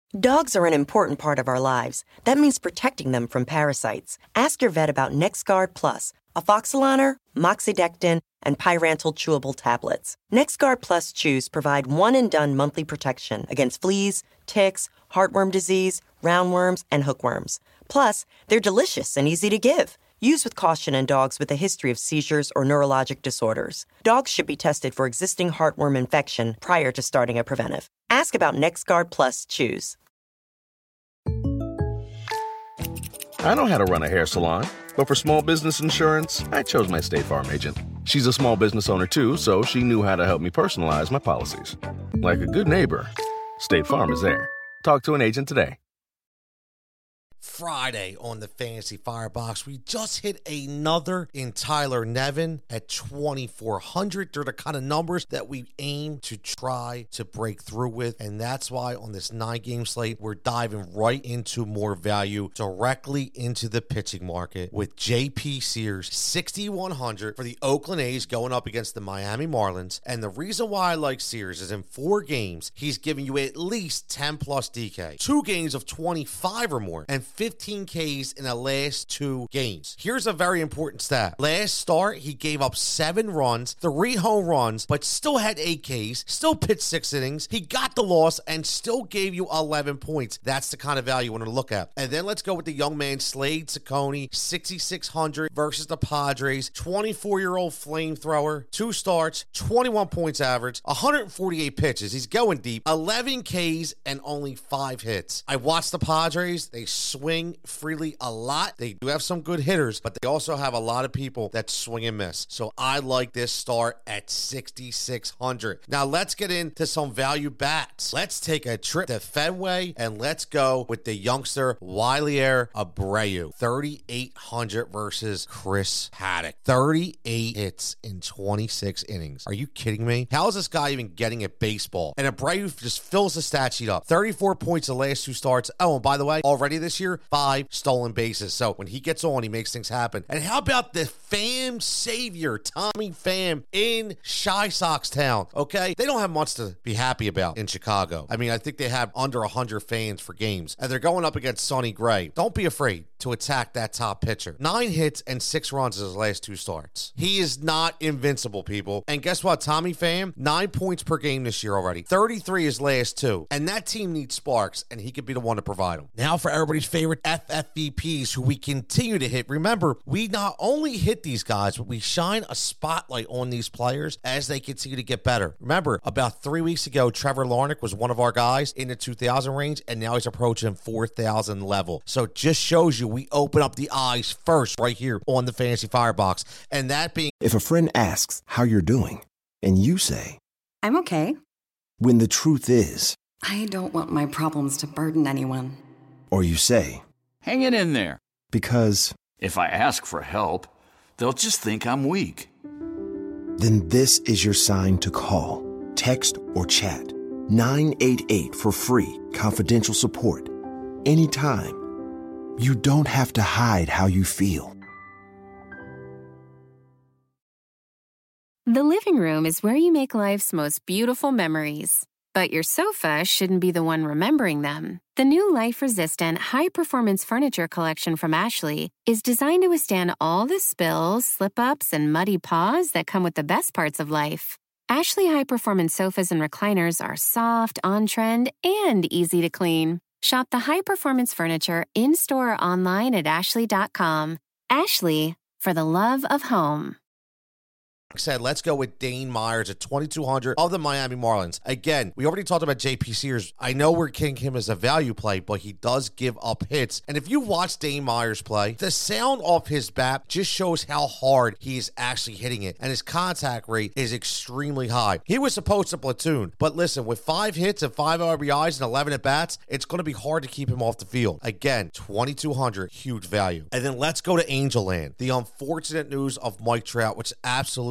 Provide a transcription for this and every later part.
Dogs are an important part of our lives. That means protecting them from parasites. Ask your vet about NexGard Plus, Afoxolaner, Moxidectin, and Pyrantel chewable tablets. NexGard Plus chews provide one-and-done monthly protection against fleas, ticks, heartworm disease, roundworms, and hookworms. Plus, they're delicious and easy to give. Use with caution in dogs with a history of seizures or neurologic disorders. Dogs should be tested for existing heartworm infection prior to starting a preventive. Ask about NexGard Plus chews. I know how to run a hair salon, but for small business insurance, I chose my State Farm agent. She's a small business owner too, so she knew how to help me personalize my policies. Like a good neighbor, State Farm is there. Talk to an agent today. Friday on the Fantasy Firebox, we just hit another in Tyler Nevin at 2,400. They're the kind of numbers that we aim to try to break through with, and that's why on this 9-game slate, we're diving right into more value directly into the pitching market with J.P. Sears, 6,100 for the Oakland A's going up against the Miami Marlins. And the reason why I like Sears is in 4 games, he's giving you at least 10 plus DK, 2 games of 25 or more, and 15 Ks in the last 2 games. Here's a very important stat. Last start, he gave up 7 runs, 3 home runs, but still had 8 Ks, still pitched 6 innings. He got the loss and still gave you 11 points. That's the kind of value you want to look at. And then let's go with the young man, Slade Ciccone, 6,600 versus the Padres, 24-year-old flamethrower, 2 starts, 21 points average, 148 pitches. He's going deep, 11 Ks and only 5 hits. I watched the Padres. They swing freely a lot. They do have some good hitters, but they also have a lot of people that swing and miss. So I like this start at 6,600. Now let's get into some value bats. Let's take a trip to Fenway and let's go with the youngster Wilyer Abreu, 3,800 versus Chris Paddock. 38 hits in 26 innings. Are you kidding me? How is this guy even getting at baseball? And Abreu just fills the stat sheet up. 34 points the last 2 starts. Oh, and by the way, already this year, 5 stolen bases. So when he gets on, he makes things happen. And how about the Pham savior, Tommy Pham, in Shy Sox Town? Okay? They don't have much to be happy about in Chicago. I mean, I think they have under 100 fans for games. And they're going up against Sonny Gray. Don't be afraid to attack that top pitcher. 9 hits and 6 runs in his last 2 starts. He is not invincible, people. And guess what? Tommy Pham, 9 points per game this year already. 33 his last 2. And that team needs sparks, and he could be the one to provide them. Now for everybody's favorite FFVPs who we continue to hit. Remember, we not only hit these guys, but we shine a spotlight on these players as they continue to get better. Remember, about 3 weeks ago, Trevor Larnach was one of our guys in the 2,000 range, and now he's approaching 4,000 level. So it just shows you we open up the eyes first right here on the Fantasy Firebox. And that being... If a friend asks how you're doing, and you say, I'm okay. When the truth is, I don't want my problems to burden anyone. Or you say, hang it in there. Because if I ask for help, they'll just think I'm weak. Then this is your sign to call, text, or chat 988 for free, confidential support. Anytime. You don't have to hide how you feel. The living room is where you make life's most beautiful memories. But your sofa shouldn't be the one remembering them. The new life-resistant, high-performance furniture collection from Ashley is designed to withstand all the spills, slip-ups, and muddy paws that come with the best parts of life. Ashley high-performance sofas and recliners are soft, on-trend, and easy to clean. Shop the high-performance furniture in-store or online at ashley.com. Ashley, for the love of home. Said, let's go with Dane Myers at 2,200 of the Miami Marlins. Again, we already talked about J.P. Sears. I know we're king him as a value play, but he does give up hits. And if you watch Dane Myers play, the sound off his bat just shows how hard he is actually hitting it. And his contact rate is extremely high. He was supposed to platoon, but listen, with 5 hits and 5 RBIs and 11 at-bats, it's going to be hard to keep him off the field. Again, 2,200, huge value. And then let's go to Angel Land. The unfortunate news of Mike Trout, which absolutely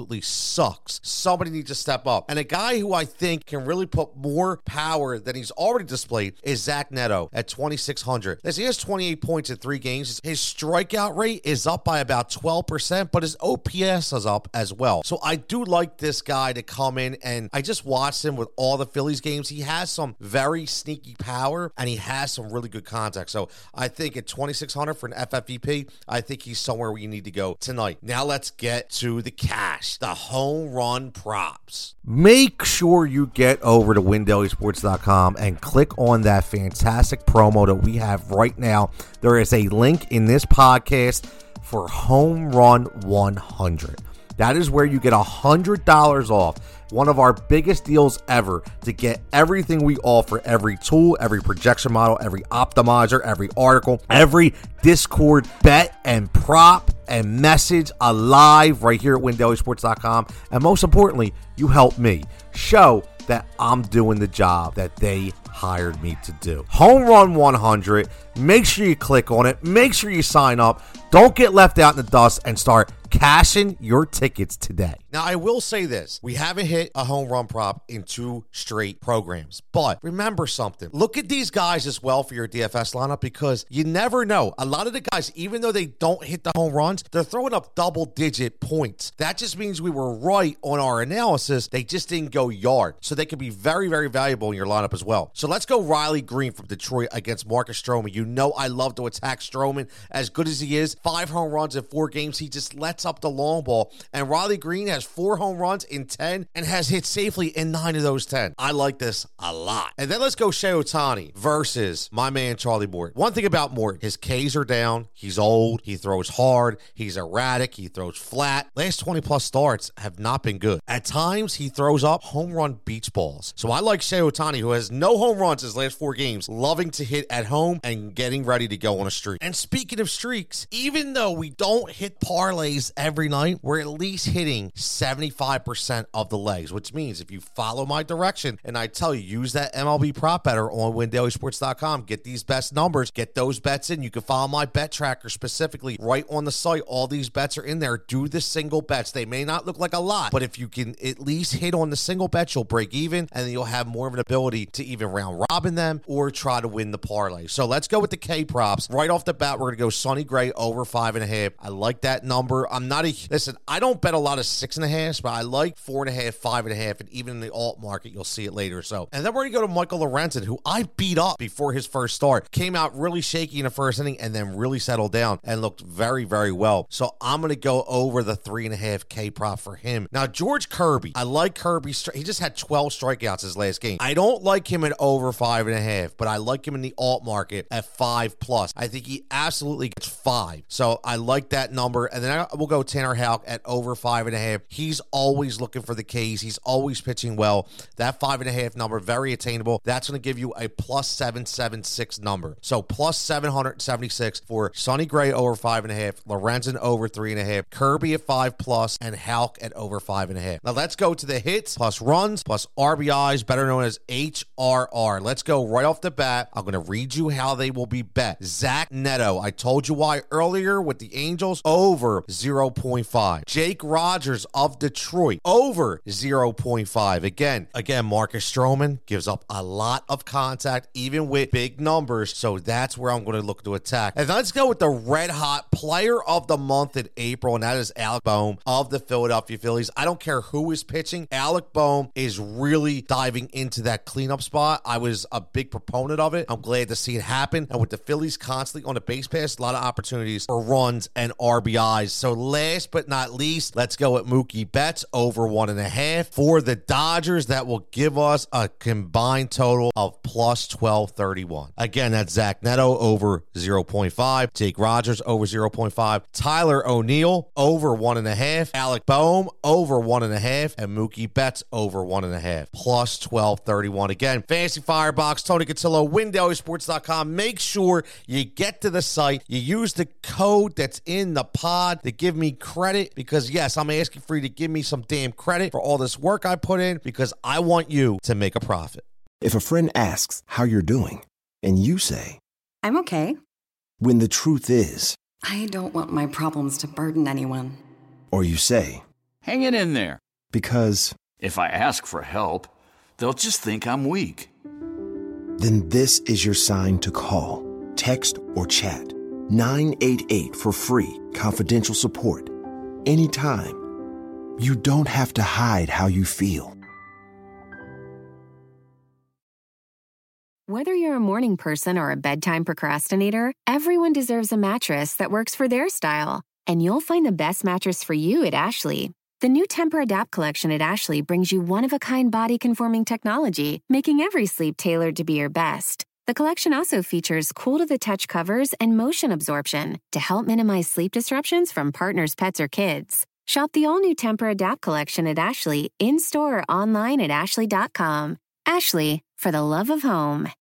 absolutely sucks. Somebody needs to step up. And a guy who I think can really put more power than he's already displayed is Zach Neto at 2,600. As he has 28 points in 3 games, his strikeout rate is up by about 12%, but his OPS is up as well. So I do like this guy to come in, and I just watched him with all the Phillies games. He has some very sneaky power, and he has some really good contact. So I think at 2,600 for an FFVP, I think he's somewhere where you need to go tonight. Now let's get to the cash, the home run props. Make sure you get over to WinDailySports.com and click on that fantastic promo that we have right now. There is a link in this podcast for Home Run 100. That is where you get $100 off. One of our biggest deals ever to get everything we offer, every tool, every projection model, every optimizer, every article, every Discord bet and prop and message alive right here at WinDailySports.com. And most importantly, you help me show that I'm doing the job that they hired me to do. Home Run 100. Make sure you click on it. Make sure you sign up. Don't get left out in the dust and start cashing your tickets today. Now, I will say this. We haven't hit a home run prop in 2 straight programs. But remember something. Look at these guys as well for your DFS lineup, because you never know. A lot of the guys, even though they don't hit the home runs, they're throwing up double-digit points. That just means we were right on our analysis. They just didn't go yard. So they could be very, very valuable in your lineup as well. So let's go Riley Green from Detroit against Marcus Stroman. You know I love to attack Stroman. As good as he is, 5 home runs in 4 games. He just lets up the long ball. And Riley Green has 4 home runs in 10 and has hit safely in 9 of those 10. I like this a lot. And then let's go Shohei Ohtani versus my man Charlie Morton. One thing about Morton, his Ks are down. He's old. He throws hard. He's erratic. He throws flat. Last 20-plus starts have not been good. At times, he throws up home run beach balls. So I like Shohei Ohtani, who has no home runs his last 4 games, loving to hit at home and getting ready to go on a streak. And speaking of streaks, even though we don't hit parlays every night, we're at least hitting 75% of the legs, which means if you follow my direction and I tell you, use that MLB prop better on WinDailySports.com, get these best numbers, get those bets in. You can follow my bet tracker specifically right on the site. All these bets are in there. Do the single bets. They may not look like a lot, but if you can at least hit on the single bet, you'll break even, and then you'll have more of an ability to even round robin them or try to win the parlay. So let's go with the K props. Right off the bat, we're going to go Sonny Gray over 5.5. I like that number. Listen, I don't bet a lot of 6.5, but I like 4.5, 5.5, and even in the alt market, you'll see it later. So, and then we're going to go to Michael Lorenzen, who I beat up before his first start. Came out really shaky in the first inning and then really settled down and looked very, very well. So I'm going to go over the 3.5 K prop for him. Now, George Kirby. I like Kirby. He just had 12 strikeouts his last game. I don't like him at over 5.5, but I like him in the alt market at 5+. I think he absolutely gets 5. So I like that number. And then we'll go Tanner Houck at over 5.5. He's always looking for the Ks. He's always pitching well. That 5.5 number, very attainable. That's going to give you a plus 776 number. So plus 776 for Sonny Gray over 5.5, Lorenzen over 3.5, Kirby at 5+, and Houck at over 5.5. Now let's go to the hits plus runs plus RBIs, better known as HRR. Let's go right off the bat. I'm going to read you how they will be bet. Zach Neto, I told you why earlier with the Angels, over 0.5. Jake Rogers of Detroit, over 0.5. Again, Marcus Stroman gives up a lot of contact, even with big numbers, so that's where I'm going to look to attack. And let's go with the red-hot player of the month in April, and that is Alec Bohm of the Philadelphia Phillies. I don't care who is pitching. Alec Bohm is really diving into that cleanup spot. I was a big proponent of it. I'm glad to see it happen. And with the Phillies constantly on the base pass, a lot of opportunities for runs and RBIs. So last but not least, let's go with Mookie Betts over 1.5. For the Dodgers, that will give us a combined total of plus 1231. Again, that's Zach Neto over 0.5. Jake Rogers over 0.5. Tyler O'Neill over 1.5. Alec Bohm over 1.5. And Mookie Betts over 1.5. Plus 1231. Again, Fantasy Firebox, Tony Cotillo, WinDailySports.com. Make sure you get to the site. You use the code that's in the pod to give me credit, because yes, I'm asking for you to give me some damn credit for all this work I put in, because I want you to make a profit. If a friend asks how you're doing, and you say, I'm okay. when the truth is, I don't want my problems to burden anyone. or you say, hanging in there. Because If I ask for help, they'll just think I'm weak. then this is your sign to call, text, or chat 988 for free, confidential support. Anytime. You don't have to hide how you feel. Whether you're a morning person or a bedtime procrastinator, everyone deserves a mattress that works for their style. And you'll find the best mattress for you at Ashley. The new Temper-Adapt collection at Ashley brings you one-of-a-kind body-conforming technology, making every sleep tailored to be your best. The collection also features cool-to-the-touch covers and motion absorption to help minimize sleep disruptions from partners, pets, or kids. Shop the all-new Temper-Adapt collection at Ashley, in-store or online at ashley.com. Ashley, for the love of home.